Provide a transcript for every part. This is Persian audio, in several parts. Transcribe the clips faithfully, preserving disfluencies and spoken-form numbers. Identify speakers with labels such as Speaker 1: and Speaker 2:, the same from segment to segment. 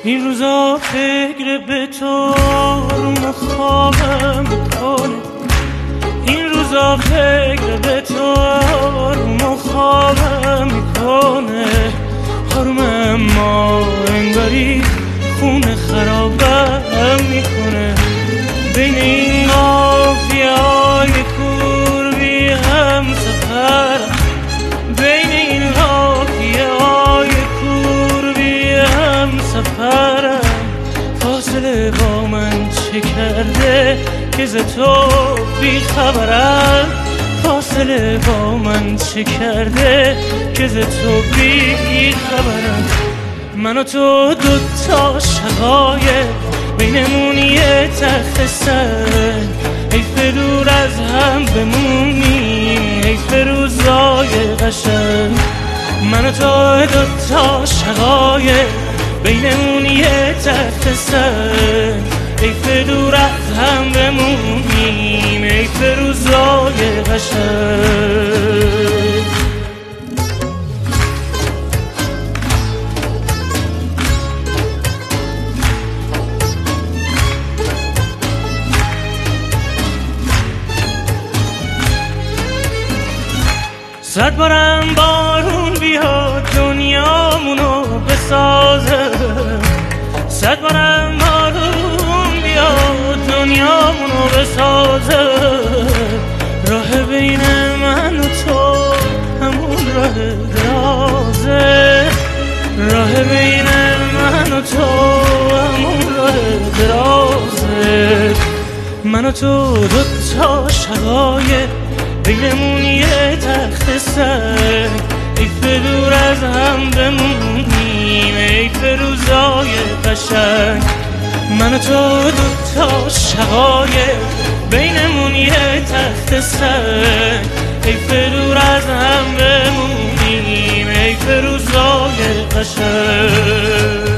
Speaker 1: این روزا فکر به تو رو خوابم میکنه، این روزا فکر به تو رو خوابم میکنه. حرم ما انگاری خونه خرابم میکنه. بین این قافیه های کوربی هم سفرم، بین این قافیه های کوربی هم سفرم. فاصله با من چه کرده که ز تو بی خبرم، فاصله با من چه کرده که ز تو بی خبرم. من و تو دوتا شقایق بینمون یه تخت سر، حیف دور از هم بمونیم، حیف روزای قشنگ. من و تو دوتا شقایق بینمون یه تخت سر، حیف دور از هم بمونیم، حیف روزای قشنگ. صد بارم بارون بیاد دنیامونو بسازه، صد بارم بارون بیاد دنیامونو بسازه. راه بین من و تو همون راه درازه، راه بین من و تو همون راه درازه. من و تو دوتا شقایق بینمون یه تخت سر، حیف دور از هم بمونیم، حیف روزای قشنگ. من و تو دوتا شقایق بینمون یه تخت سر، حیف دور از هم بمونیم، حیف روزای قشنگ.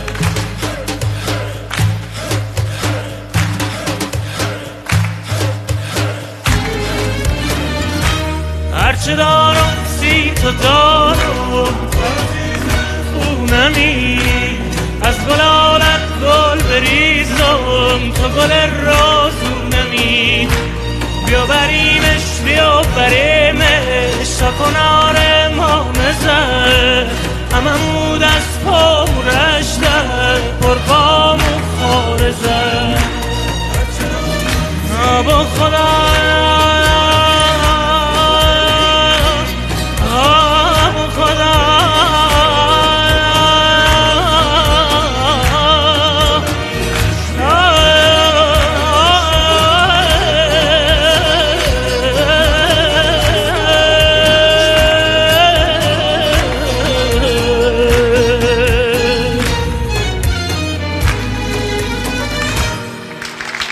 Speaker 1: هرچه دارم سی تو دارم، خونمی از گلالت گل بریزم، تو گل رازونمی. بیا بریمش بیا بریمش تا کنار ما نزد، هممون از پا